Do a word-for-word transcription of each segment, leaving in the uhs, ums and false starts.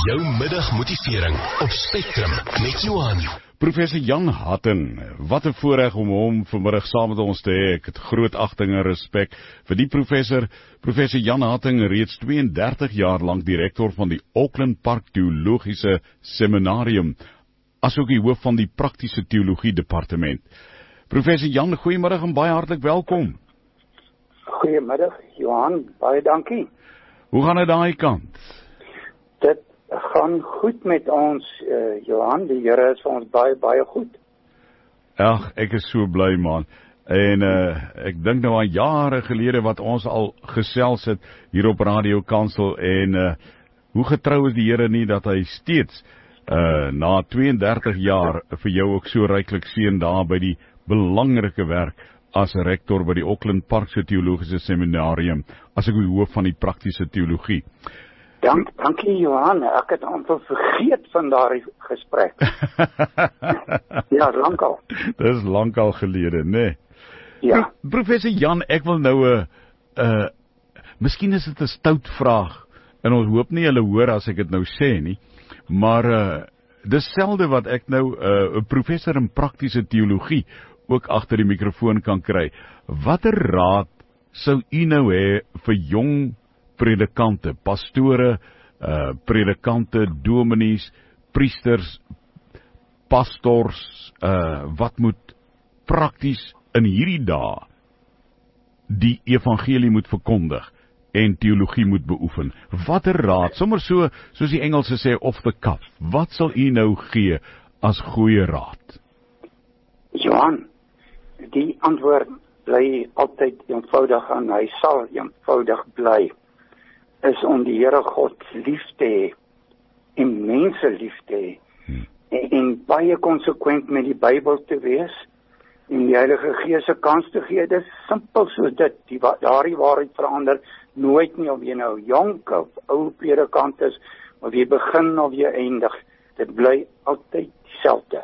Jou middagmotivering op Spectrum met Johan. Professor Jan Hatting, wat 'n voorreg om hom vanmiddag saam met ons te hê. Ek het groot agting en respek vir die professor. Professor Jan Hatting, reeds tweeëndertig jaar lank direkteur van die Auckland Park Theologiese Seminarium, asook die hoof van die praktiese teologie departement. Professor Jan, goeiemiddag en baie hartlik welkom. Goeiemiddag, Johan, baie dankie. Hoe gaan dit daai kant? Dit gaan goed met ons, uh, Johan, die Here is vir ons baie, baie goed. Ag, ek is so bly, man. En uh, ek dink nou aan jare gelede wat ons al gesels het hier op Radio Kansel en uh, hoe getrou is die Here nie dat hy steeds uh, na tweeëndertig jaar vir jou ook so ryklik seën daar by die belangrike werk as rektor by die Auckland Park Theologiese Seminarium, as ek die hoof van die praktiese teologie. Dank, dankie Johan, ek het amper vergeet van daardie gesprek. Ja, lankal. Dis lankal gelede, né? Nee. Ja. Pro Professor Jan, ek wil nou 'n uh, uh, miskien is dit 'n stout vraag en ons hoop nie hulle hoor as ek dit nou sê nie, maar uh, dis selde wat ek nou 'n uh, professor in praktiese teologie ook agter die mikrofoon kan kry. Watter raad sou u nou hê vir jong predikante, pastore, uh, predikante, dominees, priesters, pastors, uh, wat moet prakties in hierdie dae die evangelie moet verkondig en teologie moet beoefen? Watter raad, sommer so, soos die Engelse sê, off the cuff, wat sal u nou gee as goeie raad? Johan, die antwoord bly altyd eenvoudig en hy sal eenvoudig bly, is om die Here God lief te hê en mense lief te hê hmm. en, en baie konsekwent met die Bybel te wees en die Heilige Gees se kans te gee. Dit is simpel soos dit, die, daardie waarheid verander nooit nie, of jy nou jonk of ou predikant is, of jy begin of jy eindig, dit bly altyd dieselfde.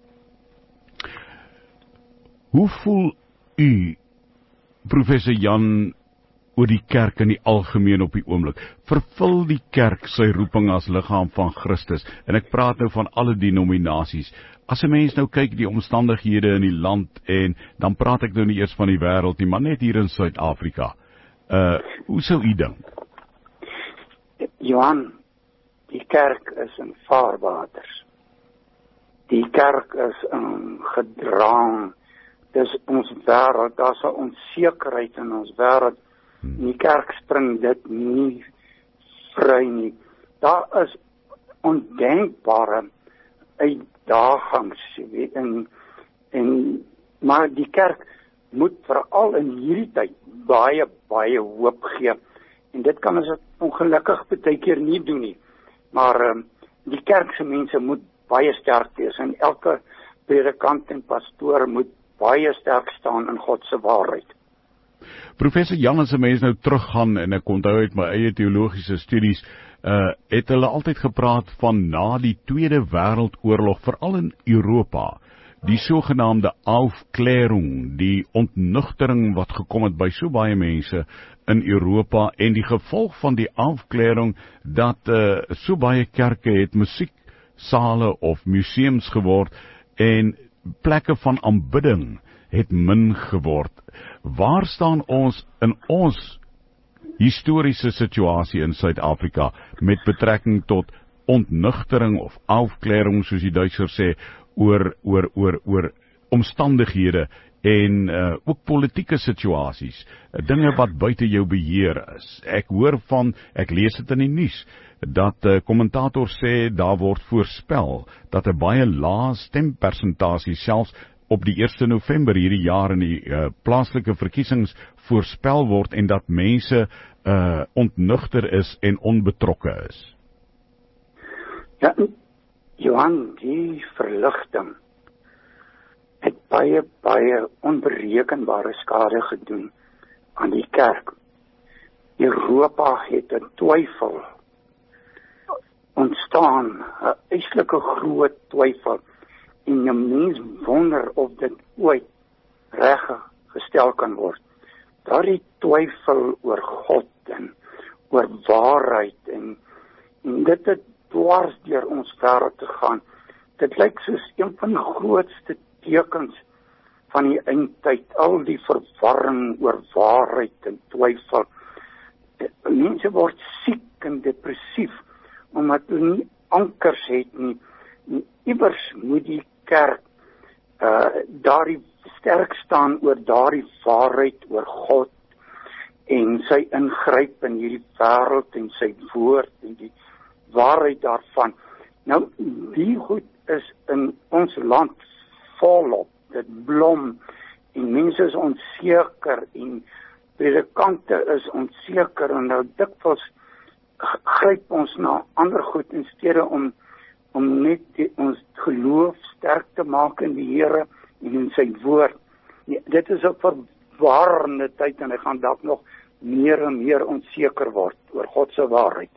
Hoe voel u, Professor Jan, oor die kerk in die algemeen op die oomblik? Vervul die kerk sy roeping as liggaam van Christus? En ek praat nou van alle denominasies. As 'n mens nou kyk die omstandighede in die land, en dan praat ek nou nie eers van die wêreld nie, maar net hier in Suid-Afrika. Uh, hoe sou u dink? Johan, die kerk is in vaarwaters. Die kerk is in gedrang. Dis ons wêreld, daar's 'n onsekerheid in ons wêreld. In die kerk spring dit nie vry nie. Daar is ondenkbare uitdagings, weet, en, en, maar die kerk moet veral in hierdie tyd baie, baie hoop gee. En dit kan ons ongelukkig baie keer nie doen nie. Maar um, die kerkse mense moet baie sterk wees en elke predikant en pastoor moet baie sterk staan in God se waarheid. Professor Jan, as 'n mens nou teruggaan en ek onthou uit my eie teologiese studies, uh, het hulle altyd gepraat van na die Tweede Wêreldoorlog, veral in Europa, die sogenaamde Aufklärung, die ontnugtering wat gekom het by so baie mense in Europa, en die gevolg van die Aufklärung dat uh, so baie kerke het musieksale of museums geword en plekke van aanbidding het min geword. Waar staan ons in ons historiese situasie in Suid-Afrika met betrekking tot ontnugtering of Aufklärung, soos die Duitsers sê, oor oor oor oor omstandighede en uh, ook politieke situasies, dinge wat buite jou beheer is. Ek hoor van, ek lees dit in die nuus, dat uh, kommentators sê daar word voorspel dat 'n baie lae stempersentasie selfs op die eerste November hierdie jaar in die uh, plaaslike verkiesings voorspel word en dat mense uh, ontnugter is en onbetrokke is. Ja, Johan, die verligting het baie, baie onberekenbare skade gedoen aan die kerk. Europa het 'n twyfel ontstaan, 'n uitslike groot twyfel, en 'n mens wonder of dit ooit reg gestel kan word. Daardie twyfel oor God en oor waarheid en, en dit het dwars deur ons wêreld te gaan. Dit lyk soos een van die grootste tekens van die eindtyd, al die verwarring oor waarheid en twyfel. Mense word siek en depressief, omdat hulle nie ankers het nie. En iewers moet die kerk uh, daardie sterk staan oor daardie waarheid oor God en sy ingryp in hierdie wêreld en sy woord en die waarheid daarvan. Nou, die goed is in ons land volop, dit blom en mense is onseker en predikante is onseker en nou dikwels gryp ons na ander goed in steede om om net die, ons geloof sterk te maak in die Here en in sy woord. Ja, dit is 'n verwarrende tyd en hy gaan dalk nog meer en meer onseker word oor God se waarheid.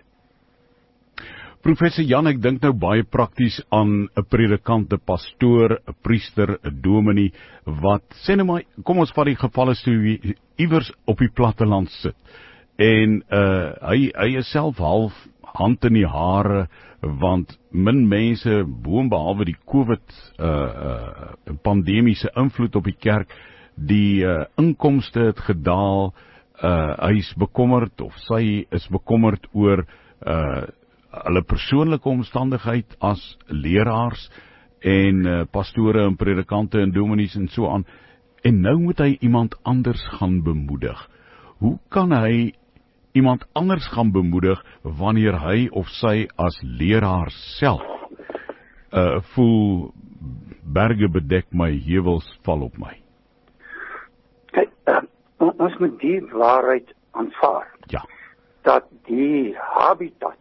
Professor Jan, ek dink nou baie prakties aan 'n predikant, 'n pastoor, 'n priester, 'n dominee wat sê nou maar, kom ons vat die gevalle toe iewers op die platteland sit. En uh hy hy is self half hand in die hare want min mense boonbehalwe die COVID uh, uh pandemiese invloed op die kerk, die uh, inkomste het gedaal, uh hy is bekommerd of sy is bekommerd oor uh hulle persoonlike omstandigheid as leraars en uh, pastore en predikante en dominees en so aan. En nou moet hy iemand anders gaan bemoedig. Hoe kan hy iemand anders gaan bemoedig wanneer hy of sy as leraar self uh, voel berge bedek my, heuwels val op my? Kijk, uh, ons moet die waarheid aanvaar. Ja. Dat die habitat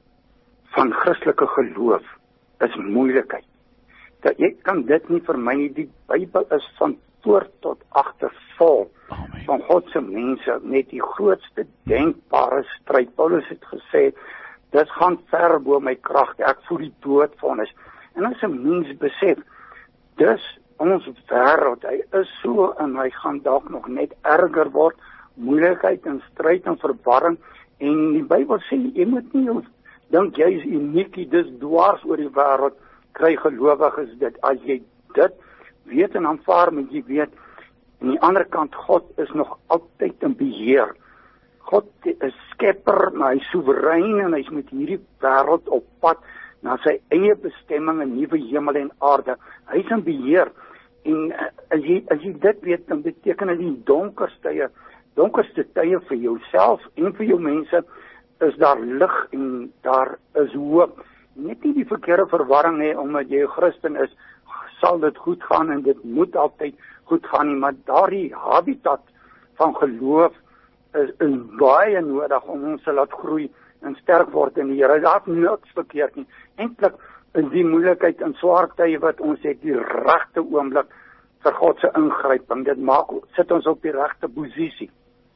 van Christelike geloof is moeilikheid. Dat jy kan dit nie vermy nie. Die Bybel is van voor tot agter vol Amen. Van God se mense met die grootste denkbare stryd. Paulus het gesê, dit gaan ver bo my krag, ek voel die doodvonnis. En as 'n mens besef, dis ons wêreld, hy is so en hy gaan dalk nog net erger word, moeilikheid en stryd en verwarring. En die Bybel sê, jy moet nie dink jy is uniek, dis dwars oor die wêreld, kry gelowiges dit. As jy dit weet en aanvaar, moet jy weet, aan die ander kant, God is nog altyd in beheer. God is skepper, maar hy is soewerein en hy is met hierdie wêreld op pad na sy eie bestemming, 'n nuwe hemel en aarde. Hy is in beheer. En as jy, as jy dit weet, dan beteken dit die donkerste tye, donkerste tye vir jouself en vir jou mense, is daar lig en daar is hoop. Net nie die verkeerde verwarring hê, omdat jy 'n Christen is, sal dit goed gaan en dit moet altyd goed gaan nie, maar daardie habitat van geloof is, is baie nodig om ons te laat groei en sterk word in die Here. Daar is niks verkeerd nie. Eintlik is die moeilikheid en swaar tye wat ons het, die regte oomblik vir God se ingryping. Dit maak sit ons op die regte posisie.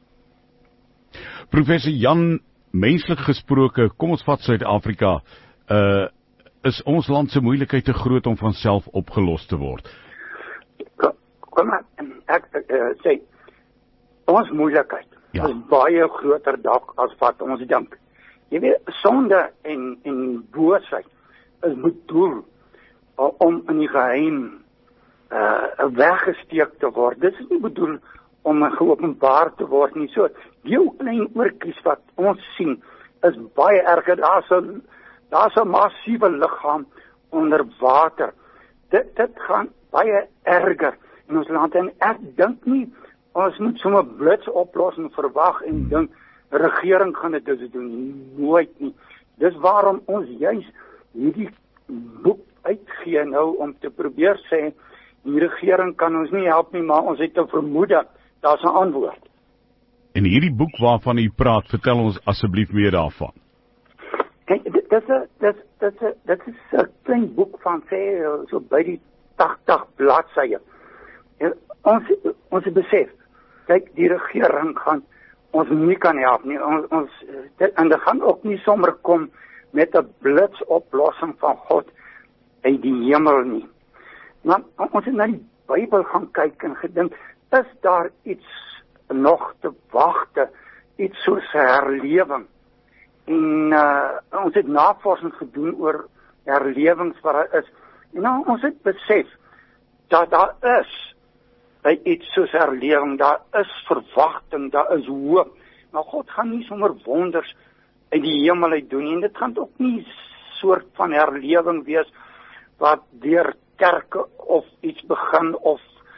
Professor Jan, menslik gesproke, kom ons vat Suid-Afrika, uh, is ons land se moeilikheid te groot om van self opgelos te word? Kom maar, ek uh, sê, ons moeilikheid ja. is baie groter dalk as wat ons dink. Jy weet, sonde en, en boosheid is bedoel uh, om in die geheim uh, weggesteek te word. Dit is nie bedoel om geopenbaar te word nie. So, die ou klein oortjies wat ons sien, is baie erger. Daar's 'n daar's 'n massiewe liggaam onder water. Dit dit gaan baie erger in ons land. En ek dink nie ons moet sommer blitsoplossing verwag en dink die regering gaan dit dus doen. Nooit nie. Dis waarom ons juis hierdie boek uitgee nou om te probeer sê die regering kan ons nie help nie, maar ons het 'n vermoede daar's 'n antwoord. En hierdie boek waarvan u praat, vertel ons asseblief meer daarvan. Kijk, dit is 'n dit dit dit is 'n klein boek van sê so by die tagtig bladsye. Ons ons besef, kyk, die regering gaan ons nie kan help nie. Ons ons dit, en dit gaan ook nie sommer kom met 'n blitsoplossing van God uit die hemel nie. Maar ons het na die Bybel gaan kyk en gedink, is daar iets nog te wagte, iets soos 'n herlewing? En uh, ons het navorsing gedoen oor herlewings wat daar is. En nou, ons het besef dat daar is by iets soos herlewing, daar is verwagting, daar is hoop. Maar God gaan nie sommer wonders uit die hemel uit doen nie. En dit gaan ook nie soort van herlewing wees wat deur kerke of iets begin of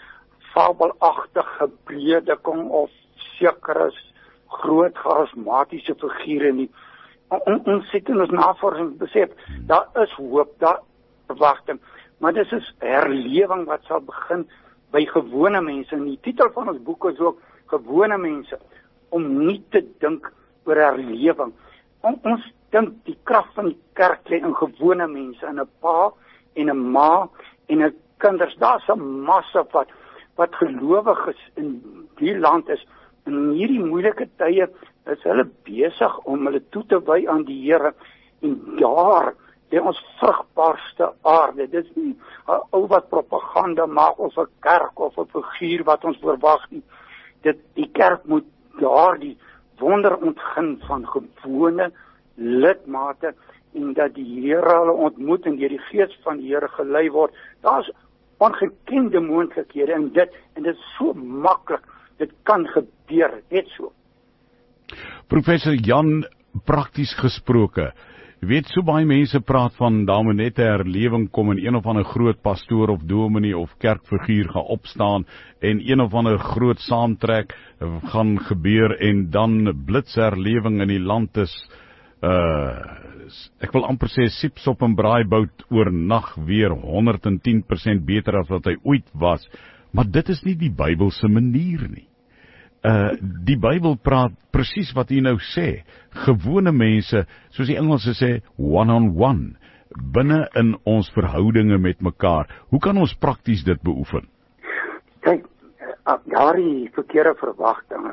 fabelagtige prediking of sekere groot charismatiese figure nie. On, ons sit in ons navorsing besef, daar is hoop, daar verwagting, maar dit is herlewing wat sal begin by gewone mense. En die titel van ons boek is ook gewone mense, om nie te dink oor herlewing. On, ons dink die krag van die kerk lê in gewone mense, in 'n pa en 'n ma en 'n kinders. Daar's 'n massa wat wat gelowiges in die land is. In hierdie moeilike tye is hulle besig om hulle toe te wy aan die Here, en daar lê ons vrugbaarste aarde. Dit is nie 'n ou wat propaganda maak of 'n kerk of 'n figuur wat ons verwag nie. Dit die kerk moet daardie wonder ontgin van gewone lidmate, en dat die Here hulle ontmoet en deur die Gees van die Here gelei word. Daar's ongekende moontlikhede in dit, en dit is so maklik. Dit kan gebeur, net so. Professor Jan, prakties gesproke, weet so baie mense praat van daar moet net 'n herlewing kom en een of ander groot pastoor of dominee of kerkfiguur gaan opstaan en een of ander groot saamtrek gaan gebeur en dan blitsherlewing in die land is, uh, ek wil amper sê sips op 'n braaibout oornag weer honderd en tien persent beter as wat hy ooit was. Maar dit is nie die Bybelse manier nie. Uh, die Bybel praat presies wat hy nou sê. Gewone mense, soos die Engelse sê, one-on-one, binne in ons verhoudinge met mekaar. Hoe kan ons prakties dit beoefen? Kyk, daar die verkeerde verwagtinge,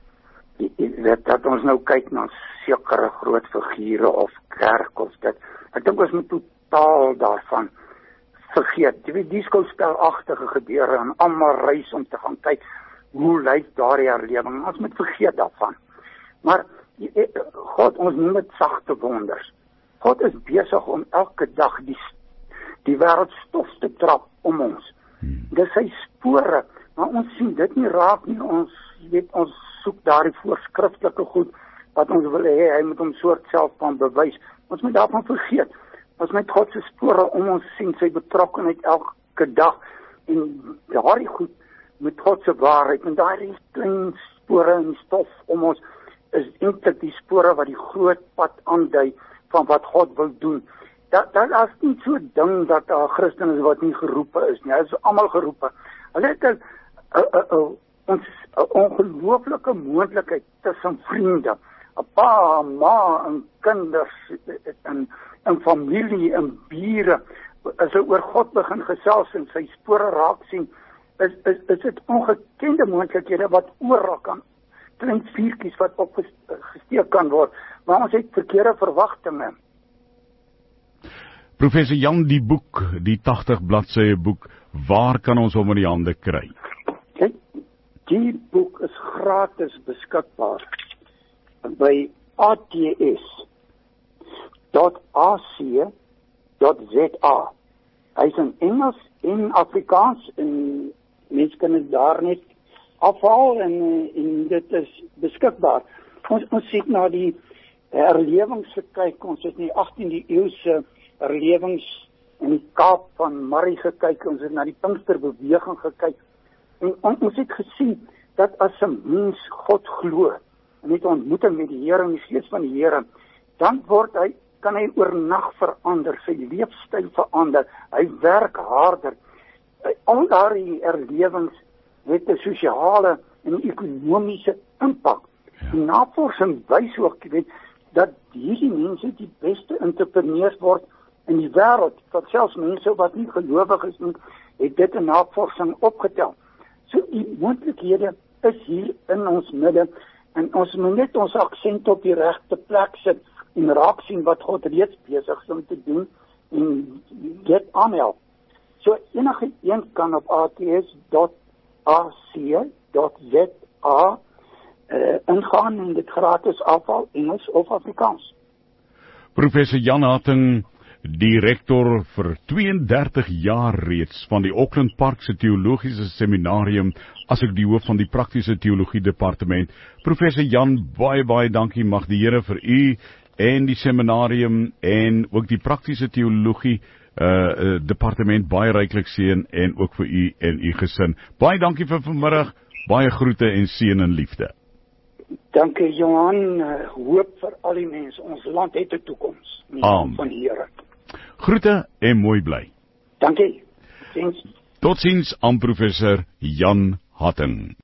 dat, dat ons nou kyk na sekere groot figure of kerk of dit. Ek dink ons moet totaal daarvan vergeet. Die, die skouspelagtige gebeure en almal reis om te gaan kyk hoe lyk daardie herlewing. Ons moet vergeet daarvan. Maar God, ons noem dit sagte wonders. God is besig om elke dag die die wêreld stof te trap om ons. Hmm. Dis sy spore, maar ons sien dit nie raak nie. Ons weet ons soek daardie voorskriftelike goed wat ons wil hê, hy moet hom soort self van bewys. Ons moet daarvan vergeet. Ons moet God se spore om ons sien, sy betrokkenheid elke dag, en daardie goed met God se waarheid, en daardie klein spore in die stof om ons is eintlik die spore wat die groot pad aandui van wat God wil doen. Dat dat is nie so ding dat daar Christen is wat nie geroepe is nie. Hulle is almal geroepe. Hulle het 'n ons ongelooflike moontlikheid tussen vriende, 'n pa, ma, en kinders, en en familie, en bure. As hulle oor God begin gesels en sy spore raak sien, is is is dit ongekende moontlikhede wat oral kan, klein vuurtjies wat opgesteek kan word, maar ons het verkeerde verwagtinge. Professor Jan, die boek, die tagtig bladsye boek, waar kan ons hom in die hande kry? Kijk, die boek is gratis beskikbaar by A T S dot A C dot Z A. Hy is in Engels en Afrikaans, en mense kan dit daar net afhaal, en, en dit is beskikbaar. Ons, ons sien na die herlewings gekyk, ons het in die agtiende eeuse herlewings in die Kaap van Murray gekyk, ons het na die Pinksterbeweging gekyk, en on, ons het gesien dat as 'n mens God glo, en het ontmoeting met die Here en die Gees van die Here, dan word hy, kan hy oornag verander, sy leefstyl verander, hy werk harder. Al daardie herlewings het 'n sosiale en ekonomiese impak. Ja. Die navorsing wys ook, weet, dat hierdie mense die beste entrepreneurs word in die wêreld, dat selfs mense wat nie gelowig is nie, het dit in navorsing opgetel. So die moontlikhede is hier in ons midde, en ons moet net ons aksent op die regte plek sit, en raak sien wat God reeds besig is om te doen, en dit aanhelp. So enige een kan op A T S dot A C dot Z A uh, ingaan en dit gratis afhaal, Engels of Afrikaans. Professor Jan Hattingh, direkteur vir tweeëndertig jaar reeds van die Auckland Park se teologiese seminarium, as ek die hoof van die praktiese teologie departement. Professor Jan, baie baie dankie, mag die Here vir u en die seminarium en ook die praktiese teologie uh, uh, departement baie ryklik seën en ook vir u en u gesin. Baie dankie vir vanmiddag, baie groete en seën en liefde. Dankie Johan, uh, hoop vir al die mense, ons land het 'n toekoms, in die naam van die Here. Groete en mooi bly. Dankie. Totsiens. Totsiens aan professor Jan Hattingh.